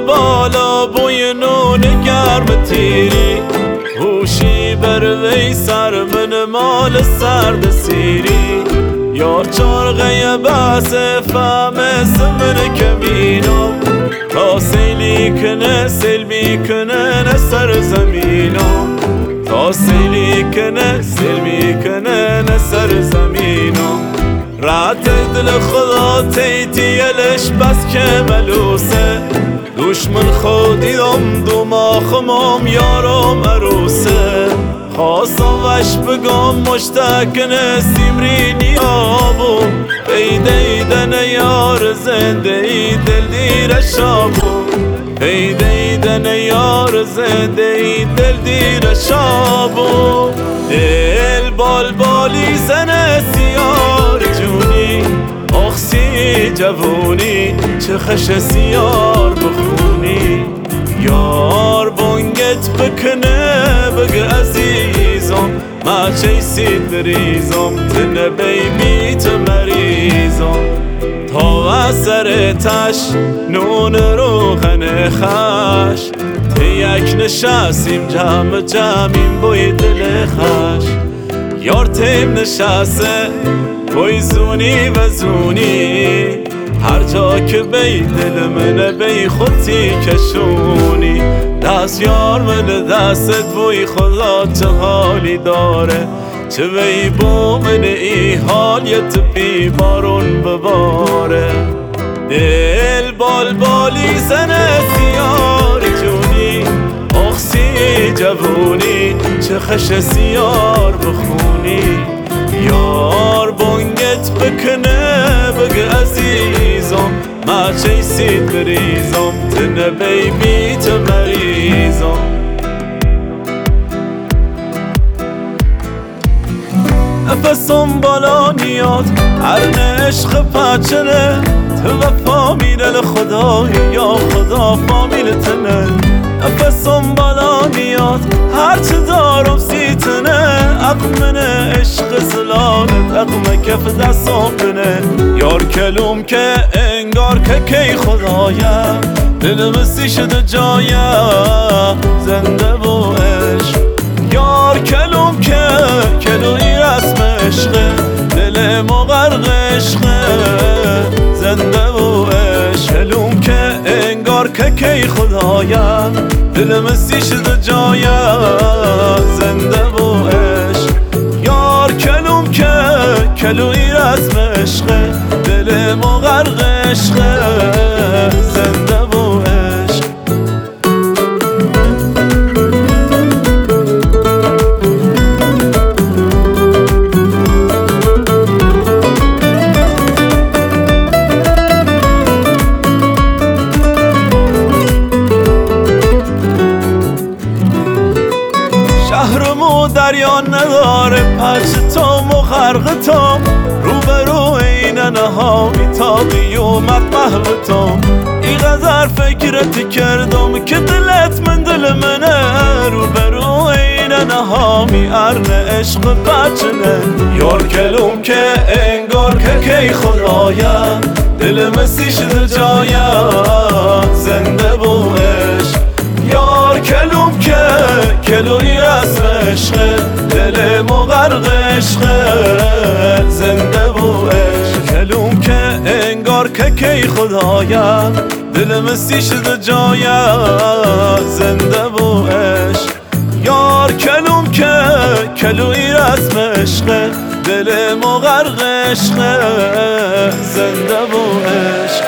بالا بوی نون گرم تیری هوشی بر وی سر من مال سرد سیری یار چارغه بس فهم سمن کمینم تا سیلی کنه سیل میکنه نه سر زمینم تا سیلی کنه سیل میکنه نه سر زمینم رعت دل خدا تیتیلش بس که ملوسه دشمن خودیدم دماغمم یارم عروسه خواستم وش بگم مشتاق نسیم نیابو پیدیدن یار زنده ای دل دیر شابو پیدیدن یار زنده ای دل دیر شابو دل بال بالی زنه سیار جونی اخسی جوونی چه خش سیار بخونی یار بانگت بکنه بگه عزیزم ما چیسید بریزم تنه بیمیت مریزم تا اثر تش نون روغن خش تی یک نشستیم جمعیم بوی دل خش یار تیم نشسته بوی زونی و زونی هر جا که بی دل منه بی خودتی کشونی دست یار من دستت بوی خدا چه حالی داره چه بی بو من ای حال یه تپی بارون بباره دل بال بالی زنه سیار جونی اخسی جوونی چه خش سیار بخونی یار بانگت بکنه بگه عزیزم ما چیسید بریزم تنه بیمیت مریزم نفسم بالا نیاد هرن عشق پچنه تو وفا میرل خدایی یا خدا فامیل تنه نفسم بالا نیاد هرچه دارم سیتنه اقمنه عشق زلالت اقم کف دستم بنه یار کلوم که انگار که کی خدایم دلم سی شده جایم زنده و عشق یار کلوم که کلوی رسم عشقه دل ما غرق عشقه زنده و عشق کلوم که انگار که کی خدایم دلم سی شده جایم زنده و عشق یار کلوم که کلوی رسم عشقه دل ما غرق عشقه زنده و عشق شهرمو دریا نداره پچ تام و غرق تام روبرو این نهامی تا قیومت محو تام این قدر فکرت کردم که دلت من دل منه روبرو این نهامی ارن عشق بچنه یار کلوم که انگار که کی خدایم دل مسی شده جایم زنده و عشق یار کلوم که کلوی رسم عشقه دل ما غرق عشقه زنده و عشق کلوم که انگار که کی خدایم دل مسی شده جایم زنده و عشق یار کلوم که کلوی رسم عشقه دل ما غرق عشقه زنده و عشق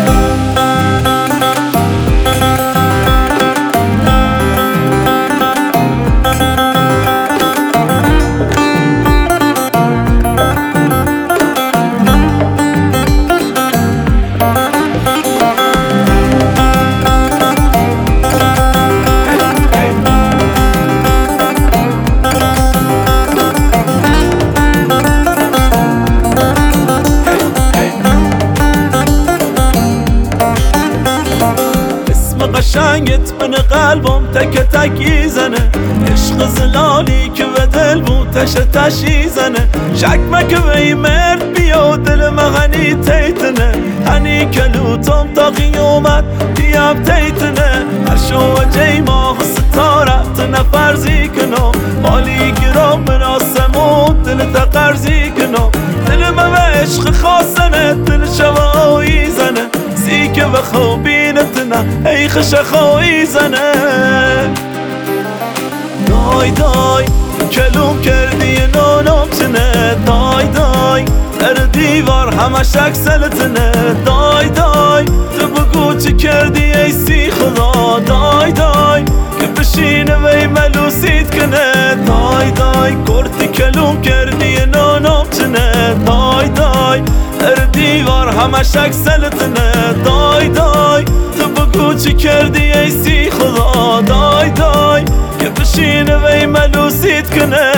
قشنگت من قلبم تک تک زنه عشق زلالی که به دل بود تش تشی زنه شک مکه به این مرد بیا دل مغنی تیتنه هنی کلوتم تا قیومت دیاب تیتنه عرشو و جیما ستارت نفرزی کنم مالی گرام من آسمون دل تقرزی کنم دل من عشق خواستنه دل شوایی زنه سیکه و خوبینتنه ای خشخایی زنه دای دای کلوم کردی نانم چنه دای دای در دیوار همش اکسلتنه دای دای تو بگو چی کردی ای سی خدا دای دای که بشینه وی ملوسیت کنه دای دای کرتی کلوم کردی نانم چنه دای دای در دیوار همش اکسلتنه دای دای تو بگو چی کردی ای سی خدا دای دای که بشینه وی ملوسیت کنه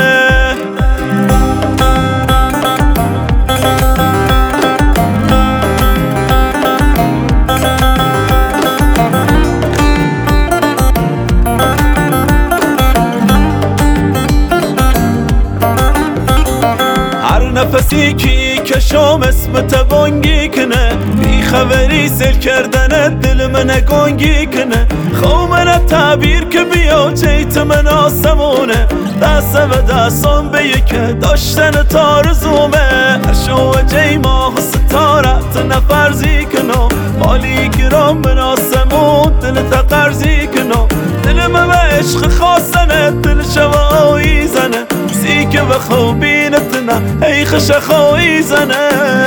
نفسی کی کشم اسمت بانگی کنه بی خبری سل کردن دل من گنگی کنه خو من تعبیر که بیا جیت من آسمونه دست و دستان به یک داشتن تارزومه عرشو و جیما ستارت نفرزی کنم مالی گرام من آسمون دل تقرزی کنم دل من به عشق خواستنه دل شوایی زنه سیکه و خوبینتنه ای خشخایی زنه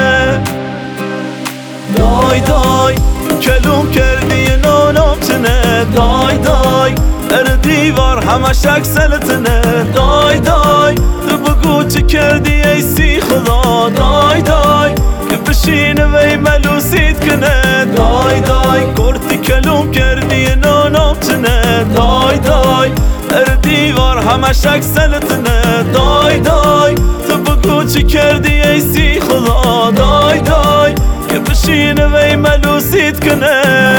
دای دای کلوم کردی نانم چنه دای دای در دیوار همش اکسلتنه دای دای تو بگو چی کردی ای سی خدا دای دای که بشینه وی ملوسیت کنه دای دای کرتی کلوم کردی نانم چنه دای دای در دیوار همش اکسلتنه دای دای تو بگو چی کردی ای سی خدا دای دای که بشینه وی ملوسیت کنه